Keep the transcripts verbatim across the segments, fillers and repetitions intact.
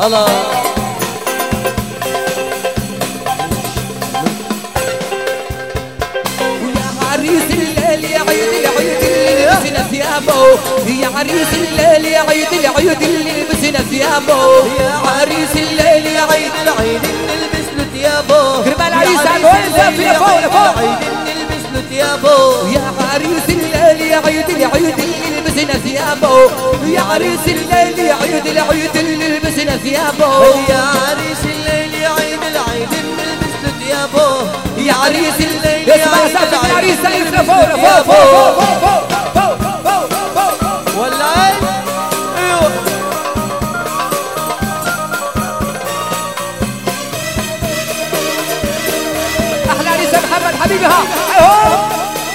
الله عريس الليل يا عيد العيد اللي لبسنا ثيابه، يا عريس الليل يا عيد العيد اللي لبسنا ثيابه، يا عريس الليل يا عيد العيد اللي لبس له ثيابه، كرمال عريس عقول فينا فوق لفوق، عيد اللي لبس له ثيابه، يا عريس الليل يا عيد العيد اللي لبسنا ثيابه، يا عريس الليل يا عيد العيد اللي لبسنا ثيابه، يا عريس الليل يا عيد العيد اللي لبس له ثيابه، يا عريس الليل يا اسمع عيد سقف العريس العيد سقف فوق فوق فوق فوق فوق فوق فوق ولعت ايوه احلى عريس محمد حبيبي ها اهو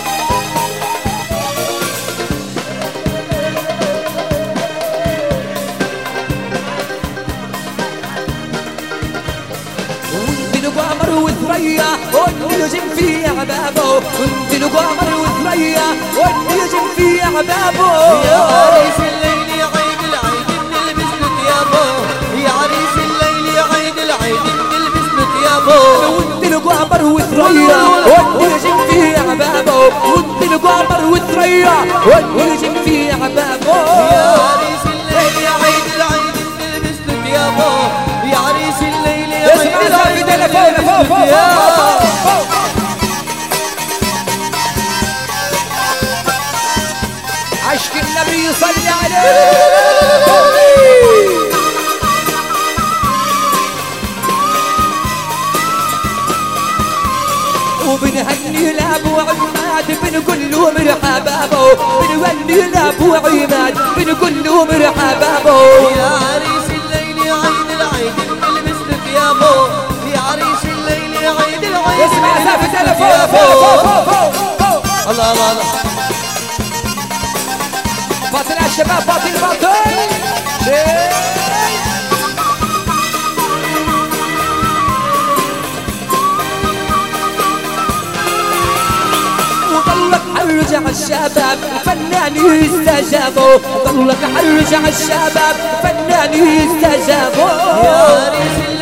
قمر وثريا والنجم في عبابه، وانت القمر وثريا والنجم في عبابه، يا عريس الليل يا عيد العيد اللي لبس له ثيابه، يا عريس الليل يا عيد العيد اللي لبس له ثيابه، وانت القمر وثريا والنجم في عبابه، وانت القمر وثريا والنجم في عبابه، يا عريس الليل يا عيد العيد اللي لبس له ثيابه، يا عريس الليل يا عيد العيد اللي لبس له ثيابه. عشق النبي صلى عليه وبنهني لابو عماد بنقول له مرحبا بو، بنهني لابو عماد بنقول له مرحبا بو، يا عريس الليل يا عيد العيد اللي لبس له ثيابه، يا عريس الليل يا عيد العيد اسمع سافة انا فوق فوق فوق فوق فوق الله الله الله باطل على الشباب باطل باطل وضلك حرجع الشباب فنان يستجابوا، ضلك حرجع الشباب فنان يستجابوا، يا عريس